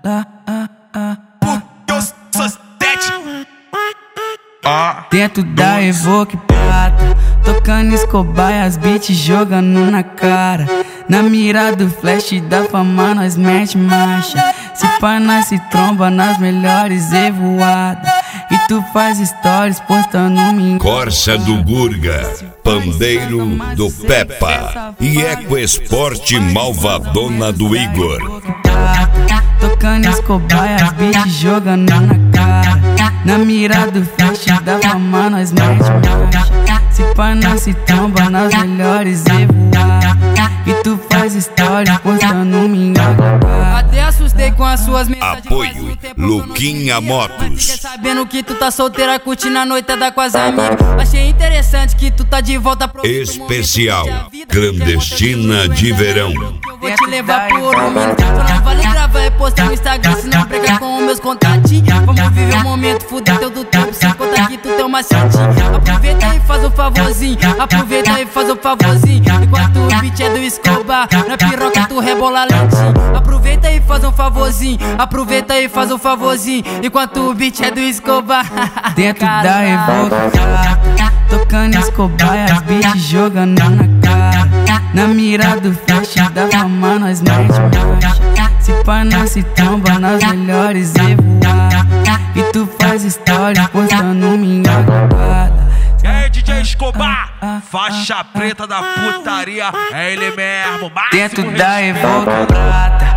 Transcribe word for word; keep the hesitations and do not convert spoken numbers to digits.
Porque eu sou sete. Dentro da Evoque prata, tocando Escobar e as beats jogando na cara. Na mira do flash da fama nós mete marcha. Se pá nós se tromba nas melhores evoadas. E tu faz stories postando me. Corsa do Gurga, pandeiro do Peppa e Eco Esporte Malvadona do Igor. Tocando Escobar e as beats jogando na cara. Na mira do flash da fama nós mete marcha. Se pá nós se tromba nas melhores evoadas. E tu faz stories postando minha cara. Até assustei com as suas mensagens. Apoio Luquinha Motos. Fiquei sabendo que tu tá solteira curtindo a noitada com as amigas. Achei interessante que tu tá de volta pro Especial Clandestina de Verão. Eu vou te levar por um minuto. Só não vale gravar e postar no Instagram, se não brega com meus contatinhos. Vamos viver o momento, fuder teu do tempo, sem contar que tu tem uma macetinho. Aproveita e faz um favorzinho, aproveita e faz um favorzinho. Enquanto o beat é do Escobar, na piroca tu rebola lentinho. Aproveita e faz um favorzinho, aproveita e faz um favorzinho. Enquanto o beat é do Escobar. Dentro da Evoque prata, tocando Escobar e as beats jogando na cara. Na mira do flash da fama nós mete marcha. Se pá nós se tromba nas melhores evoadas. E tu faz stories postando minha jogada. E aí, D J Escobar, faixa preta da putaria, é ele mesmo, máximo Dentro da respeito. Evoque prata,